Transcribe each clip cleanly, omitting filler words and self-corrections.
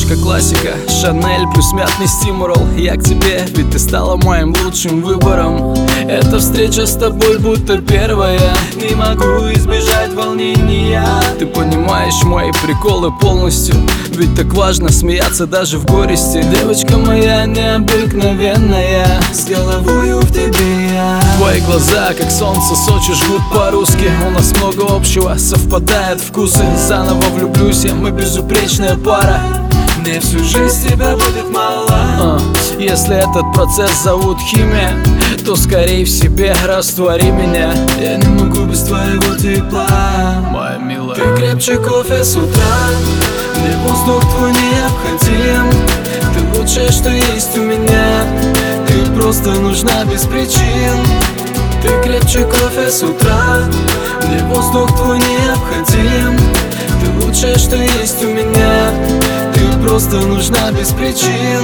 Девочка классика, Шанель плюс мятный стимурол. Я к тебе, ведь ты стала моим лучшим выбором. Эта встреча с тобой будто первая. Не могу избежать волнения. Ты понимаешь мои приколы полностью, ведь так важно смеяться даже в горести. Девочка моя необыкновенная, с головою в тебе я. Твои глаза, как солнце Сочи, жгут по-русски. У нас много общего, совпадают вкусы. Заново влюблюсь я, мы безупречная пара. Мне всю жизнь тебя будет мало. Если этот процесс зовут химия, то скорей в себе раствори меня. Я не могу без твоего тепла, моя милая. Ты крепче кофе с утра, мне воздух твой необходим. Ты лучшее, что есть у меня, ты просто нужна без причин. Ты крепче кофе с утра, мне воздух твой необходим. Ты лучшее, что есть у меня, ты просто нужна без причин.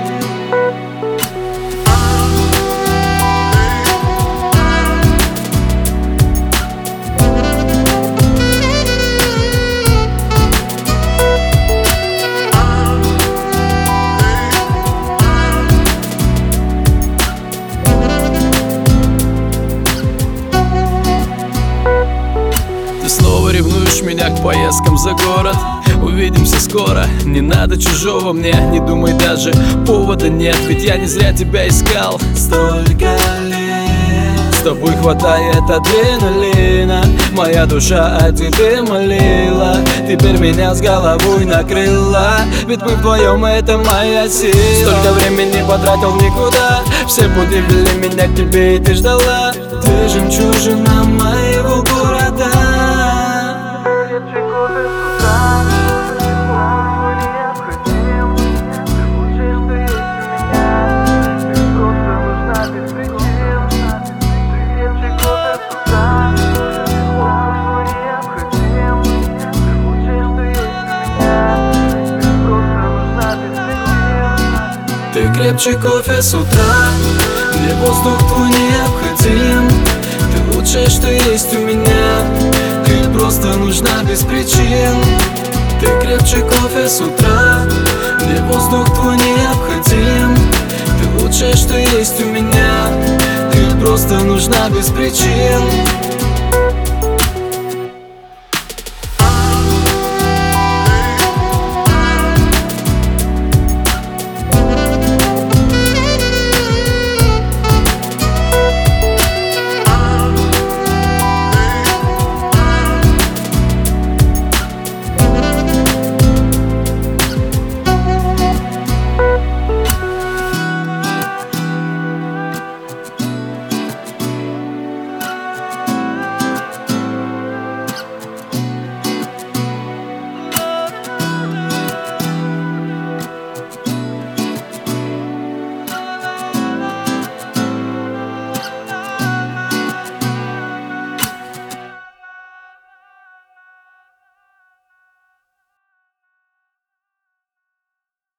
Ты снова ревнуешь меня к поездкам за город. Увидимся скоро, не надо чужого мне. Не думай даже, повода нет, ведь я не зря тебя искал. Столько лет с тобой хватает адреналина. Моя душа о тебе молила, теперь меня с головой накрыла. Ведь мы вдвоем, это моя сила. Столько времени потратил никуда, все пути вели меня к тебе, и ты ждала. Ты жемчужина моего города. Ты крепче кофе с утра, мне воздух твой необходим. Ты лучшее, что есть у меня, ты просто нужна без причин. Ты крепче кофе с утра, мне воздух твой необходим. Ты лучшее, что есть у меня, ты просто нужна без причин.